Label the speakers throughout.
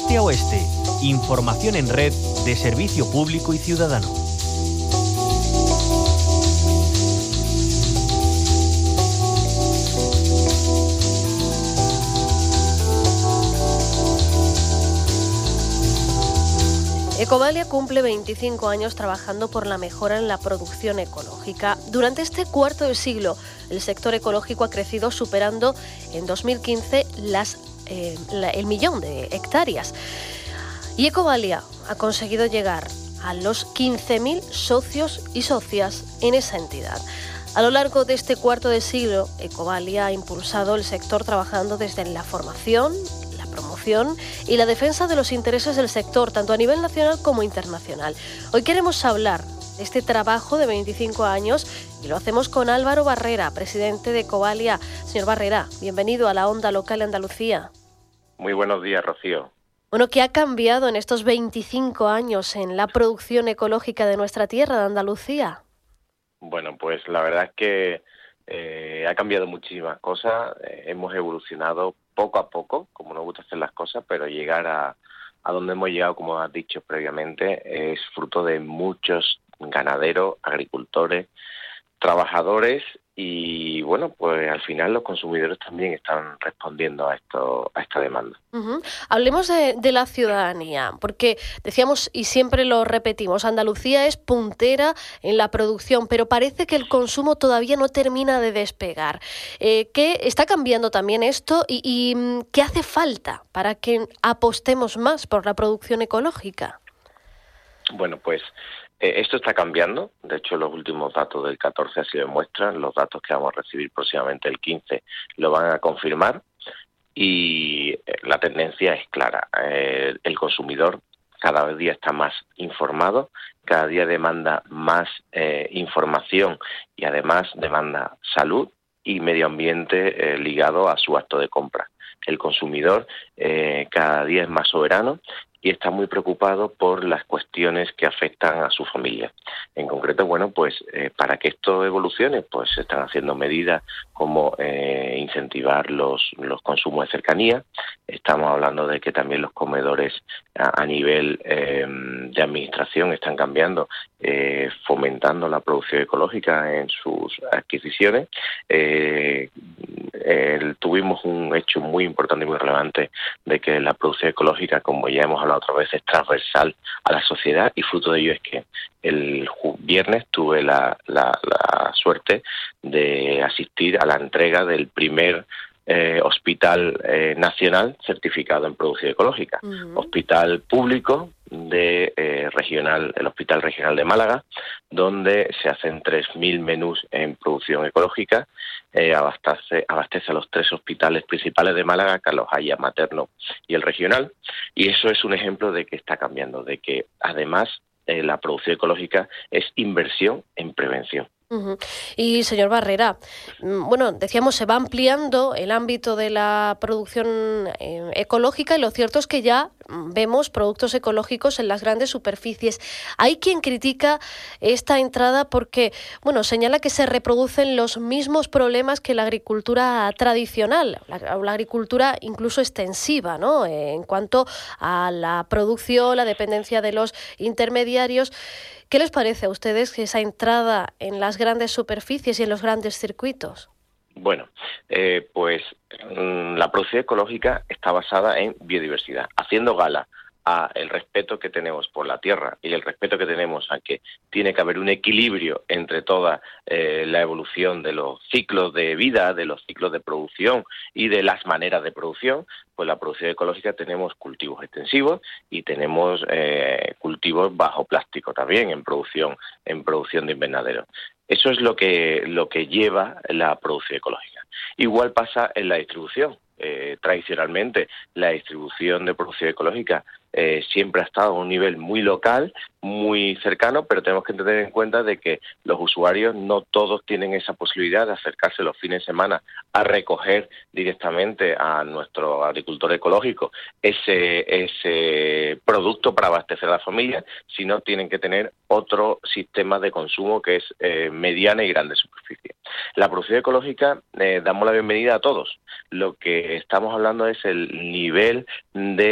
Speaker 1: este a oeste. Información en red de servicio público y ciudadano.
Speaker 2: Ecovalia cumple 25 años trabajando por la mejora en la producción ecológica. Durante este cuarto de siglo, el sector ecológico ha crecido, superando en 2015 el millón de hectáreas. Y Ecovalia ha conseguido llegar a los 15.000 socios y socias en esa entidad. A lo largo de este cuarto de siglo, Ecovalia ha impulsado el sector trabajando desde la formación, promoción y la defensa de los intereses del sector, tanto a nivel nacional como internacional. Hoy queremos hablar de este trabajo de 25 años y lo hacemos con Álvaro Barrera, presidente de Ecovalia. Señor Barrera, bienvenido a la Onda Local de Andalucía.
Speaker 3: Muy buenos días, Rocío.
Speaker 2: Bueno, ¿qué ha cambiado en estos 25 años en la producción ecológica de nuestra tierra, de Andalucía?
Speaker 3: Bueno, pues la verdad es que ha cambiado muchísimas cosas. Hemos evolucionado poco a poco, como nos gusta hacer las cosas, pero llegar a donde hemos llegado, como has dicho previamente, es fruto de muchos ganaderos, agricultores, trabajadores y, bueno, pues al final los consumidores también están respondiendo a esta demanda.
Speaker 2: Hablemos de la ciudadanía, porque decíamos y siempre lo repetimos, Andalucía es puntera en la producción, pero parece que el consumo todavía no termina de despegar. ¿Qué está cambiando también esto y qué hace falta para que apostemos más por la producción ecológica?
Speaker 3: Bueno, pues esto está cambiando. De hecho, los últimos datos del 14 así lo demuestran. Los datos que vamos a recibir próximamente el 15 lo van a confirmar. Y la tendencia es clara. El consumidor cada día está más informado, cada día demanda más información y además demanda salud y medio ambiente ligado a su acto de compra. El consumidor cada día es más soberano y está muy preocupado por las cuestiones que afectan a su familia. En concreto, bueno, pues para que esto evolucione, pues se están haciendo medidas como incentivar los consumos de cercanía. Estamos hablando de que también los comedores a nivel de administración están cambiando, fomentando la producción ecológica en sus adquisiciones. Tuvimos un hecho muy importante y muy relevante de que la producción ecológica, como ya hemos hablado otra vez, es transversal a la sociedad, y fruto de ello es que el viernes tuve la suerte de asistir a la entrega del primer hospital nacional certificado en producción ecológica. Hospital público el Hospital Regional de Málaga, donde se hacen 3.000 menús en producción ecológica. Abastece a los 3 hospitales principales de Málaga, Carlos Haya, Materno y el Regional, y eso es un ejemplo de que está cambiando, de que además la producción ecológica es inversión en prevención.
Speaker 2: Y, señor Barrera, bueno, decíamos, se va ampliando el ámbito de la producción ecológica, y lo cierto es que ya vemos productos ecológicos en las grandes superficies. Hay quien critica esta entrada porque, bueno, señala que se reproducen los mismos problemas que la agricultura tradicional, la agricultura incluso extensiva, ¿no? En cuanto a la producción, la dependencia de los intermediarios. ¿Qué les parece a ustedes que esa entrada en las grandes superficies y en los grandes circuitos?
Speaker 3: Bueno, pues la producción ecológica está basada en biodiversidad, haciendo gala a el respeto que tenemos por la tierra y el respeto que tenemos a que tiene que haber un equilibrio entre toda la evolución de los ciclos de vida, de los ciclos de producción y de las maneras de producción. Pues la producción ecológica tenemos cultivos extensivos y tenemos cultivos bajo plástico también en producción de invernadero. Eso es lo que lleva la producción ecológica. Igual pasa en la distribución. Tradicionalmente la distribución de producción ecológica siempre ha estado a un nivel muy local, muy cercano, pero tenemos que tener en cuenta de que los usuarios no todos tienen esa posibilidad de acercarse los fines de semana a recoger directamente a nuestro agricultor ecológico ese producto para abastecer a la familia, sino tienen que tener otro sistema de consumo que es mediana y grande superficie. La producción ecológica damos la bienvenida a todos. Lo que estamos hablando es el nivel de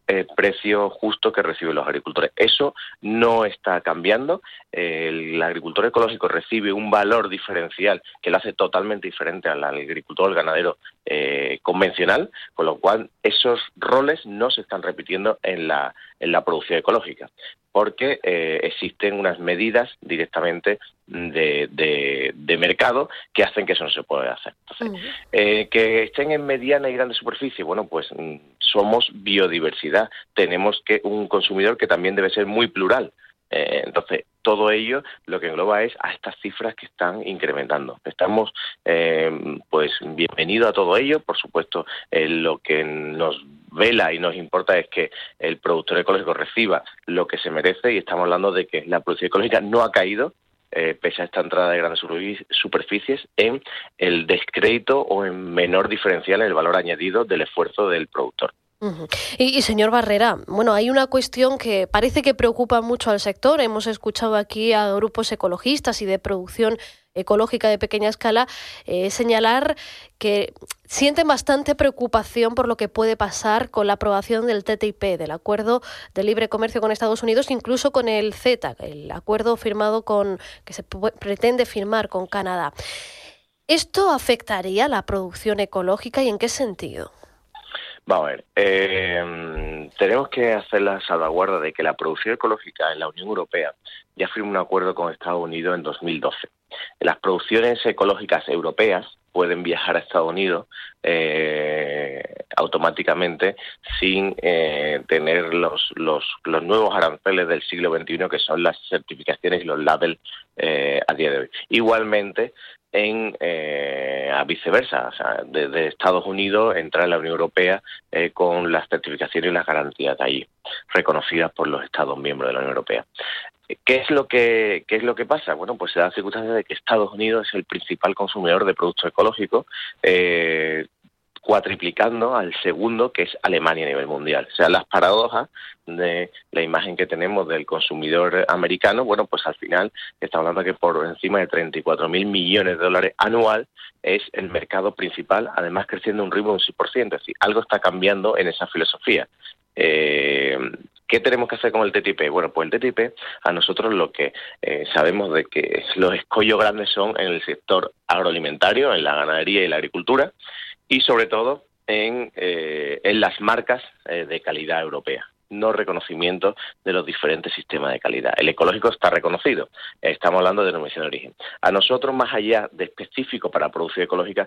Speaker 3: precio justo que reciben los agricultores. Eso no está cambiando. El agricultor ecológico recibe un valor diferencial que lo hace totalmente diferente al agricultor ganadero convencional, con lo cual esos roles no se están repitiendo en la producción ecológica, porque existen unas medidas directamente de mercado que hacen que eso no se pueda hacer. Entonces, que estén en mediana y grande superficie, bueno, pues somos biodiversidad, tenemos un consumidor que también debe ser muy plural. Entonces, todo ello lo que engloba es a estas cifras que están incrementando. Estamos, pues, bienvenidos a todo ello. Por supuesto, lo que nos vela y nos importa es que el productor ecológico reciba lo que se merece, y estamos hablando de que la producción ecológica no ha caído, pese a esta entrada de grandes superficies, en el descrédito o en menor diferencial en el valor añadido del esfuerzo del productor.
Speaker 2: Y señor Barrera, bueno, hay una cuestión que parece que preocupa mucho al sector. Hemos escuchado aquí a grupos ecologistas y de producción ecológica de pequeña escala señalar que sienten bastante preocupación por lo que puede pasar con la aprobación del TTIP, del Acuerdo de Libre Comercio con Estados Unidos, incluso con el CETA, el acuerdo firmado que se pretende firmar con Canadá. ¿Esto afectaría la producción ecológica y en qué sentido?
Speaker 3: Vamos a ver, tenemos que hacer la salvaguarda de que la producción ecológica en la Unión Europea ya firmó un acuerdo con Estados Unidos en 2012. Las producciones ecológicas europeas pueden viajar a Estados Unidos automáticamente sin tener los nuevos aranceles del siglo XXI, que son las certificaciones y los labels a día de hoy. Igualmente, a viceversa, o sea, de Estados Unidos entrar en la Unión Europea con las certificaciones y las garantías de allí, reconocidas por los Estados miembros de la Unión Europea. ¿Qué es lo que pasa? Bueno, pues se da la circunstancia de que Estados Unidos es el principal consumidor de productos ecológicos, cuatriplicando al segundo, que es Alemania a nivel mundial. O sea, las paradojas de la imagen que tenemos del consumidor americano, bueno, pues al final estamos hablando de que por encima de 34.000 millones de dólares anual es el mercado principal, además creciendo a un ritmo de un 6%. Es decir, algo está cambiando en esa filosofía. ¿Qué tenemos que hacer con el TTIP? Bueno, pues el TTIP, a nosotros lo que sabemos de que los escollos grandes son en el sector agroalimentario, en la ganadería y la agricultura, y sobre todo en las marcas de calidad europea, no reconocimiento de los diferentes sistemas de calidad. El ecológico está reconocido, estamos hablando de denominación de origen. A nosotros, más allá de específico para producción ecológica,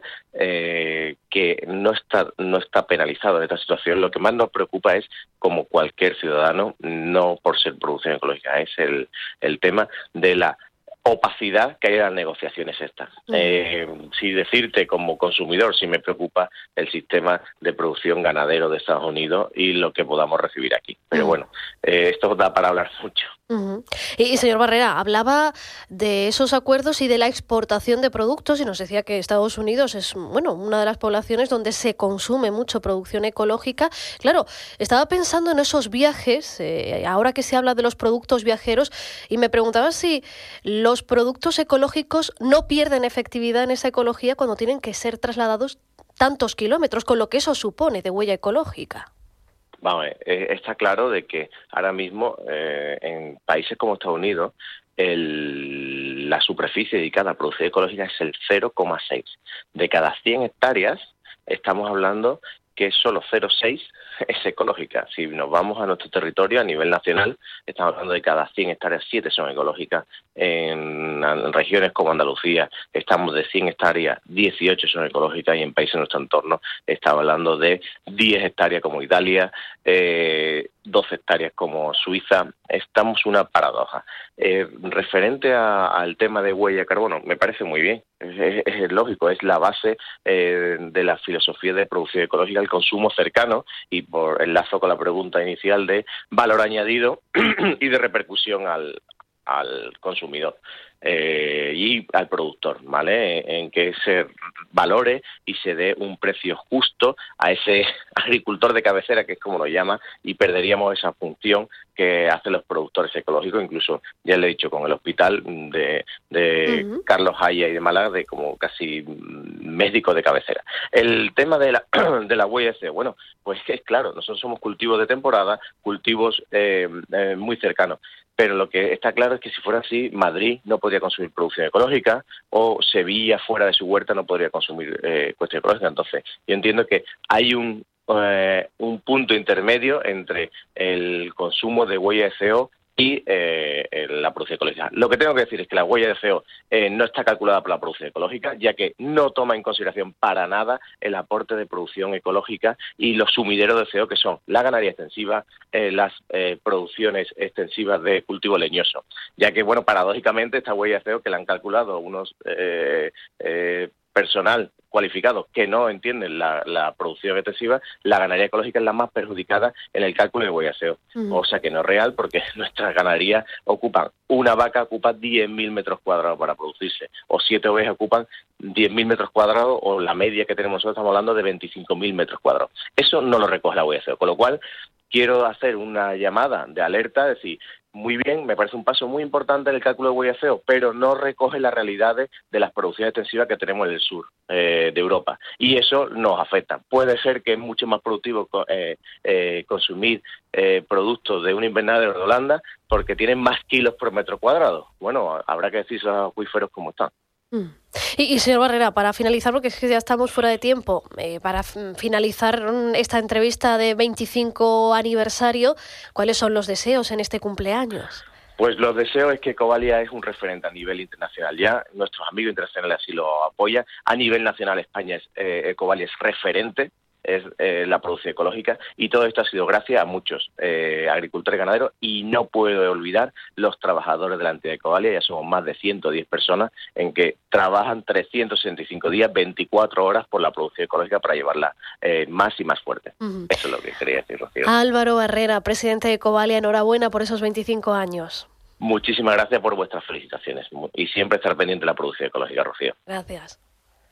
Speaker 3: que no está penalizado en esta situación, lo que más nos preocupa es, como cualquier ciudadano, no por ser producción ecológica, es el tema de la opacidad que hay en las negociaciones estas. Si decirte como consumidor, si me preocupa el sistema de producción ganadero de Estados Unidos y lo que podamos recibir aquí. Pero bueno, esto da para hablar mucho.
Speaker 2: Y señor Barrera, hablaba de esos acuerdos y de la exportación de productos y nos decía que Estados Unidos es, bueno, una de las poblaciones donde se consume mucho producción ecológica. Claro, estaba pensando en esos viajes, ahora que se habla de los productos viajeros, y me preguntaba si los productos ecológicos no pierden efectividad en esa ecología cuando tienen que ser trasladados tantos kilómetros, con lo que eso supone de huella ecológica.
Speaker 3: Vamos, está claro de que ahora mismo en países como Estados Unidos la superficie dedicada a producción ecológica es el 0,6. De cada 100 hectáreas estamos hablando que solo 0,6 es ecológica. Si nos vamos a nuestro territorio a nivel nacional, estamos hablando de cada 100 hectáreas, 7 son ecológicas. En regiones como Andalucía estamos de 100 hectáreas, 18 son ecológicas, y en países de nuestro entorno estamos hablando de 10 hectáreas como Italia, 12 hectáreas como Suiza. Estamos una paradoja. Referente al tema de huella de carbono, me parece muy bien. Es lógico, es la base de la filosofía de producción ecológica, el consumo cercano, y por enlazo con la pregunta inicial de valor añadido y de repercusión al consumidor y al productor, ¿vale? En que se valore y se dé un precio justo a ese agricultor de cabecera, que es como lo llama, y perderíamos esa función que hacen los productores ecológicos. Incluso, ya le he dicho, con el hospital de Carlos Haya y de Málaga, de como casi médico de cabecera. El tema de la huella de CO, bueno, pues es claro, nosotros somos cultivos de temporada, cultivos muy cercanos. Pero lo que está claro es que si fuera así, Madrid no podría consumir producción ecológica o Sevilla fuera de su huerta no podría consumir cuestión ecológica. Entonces, yo entiendo que hay un punto intermedio entre el consumo de huella de CO y la producción ecológica. Lo que tengo que decir es que la huella de CO no está calculada por la producción ecológica, ya que no toma en consideración para nada el aporte de producción ecológica y los sumideros de CO que son la ganadería extensiva, las producciones extensivas de cultivo leñoso, ya que, bueno, paradójicamente esta huella de CO que la han calculado unos personal cualificados que no entienden la producción extensiva, la ganadería ecológica es la más perjudicada en el cálculo de huella de CO. O sea que no es real porque nuestras ganaderías una vaca ocupa 10.000 metros cuadrados para producirse, o 7 ovejas ocupan 10.000 metros cuadrados, o la media que tenemos nosotros estamos hablando de 25.000 metros cuadrados. Eso no lo recoge la huella de CO, con lo cual quiero hacer una llamada de alerta, decir, muy bien, me parece un paso muy importante en el cálculo de huella de CO, pero no recoge las realidades de las producciones extensivas que tenemos en el sur de Europa. Y eso nos afecta. Puede ser que es mucho más productivo consumir productos de un invernadero de Holanda porque tienen más kilos por metro cuadrado. Bueno, habrá que decir esos acuíferos cómo están.
Speaker 2: Y señor Barrera, para finalizar, porque es que ya estamos fuera de tiempo, para finalizar esta entrevista de 25 aniversario, ¿cuáles son los deseos en este cumpleaños?
Speaker 3: Pues los deseos es que Ecovalia es un referente a nivel internacional. Ya nuestros amigos internacionales así lo apoyan. A nivel nacional, España Ecovalia es referente, es la producción ecológica, y todo esto ha sido gracias a muchos agricultores y ganaderos, y no puedo olvidar los trabajadores de la entidad Ecovalia. Ya somos más de 110 personas en que trabajan 365 días, 24 horas por la producción ecológica para llevarla más y más fuerte. Eso es lo que quería decir, Rocío.
Speaker 2: Álvaro Barrera, presidente de Ecovalia, enhorabuena por esos 25 años.
Speaker 3: Muchísimas gracias por vuestras felicitaciones y siempre estar pendiente de la producción ecológica, Rocío.
Speaker 2: Gracias.